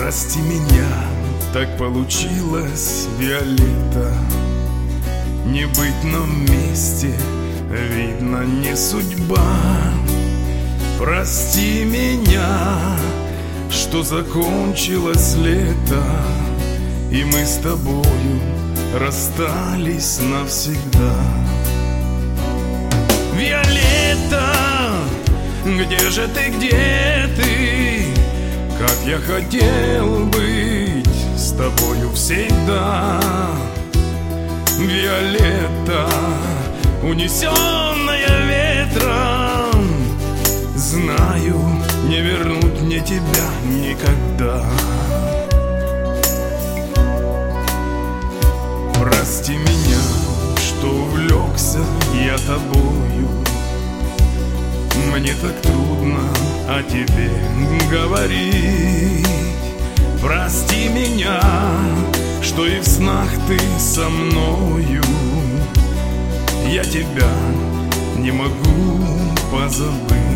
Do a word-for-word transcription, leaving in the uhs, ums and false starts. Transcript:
Прости меня, так получилось, Виолетта. Не быть нам вместе, видно, не судьба. Прости меня, что закончилось лето, и мы с тобою расстались навсегда. Виолетта, где же ты, где ты? Как я хотел быть с тобою всегда. Виолетта, унесенная ветром, знаю, не вернуть мне тебя никогда. Прости меня, что увлекся я тобою. Мне так трудно о тебе говорить. Прости меня, что и в снах ты со мною. Я тебя не могу позабыть.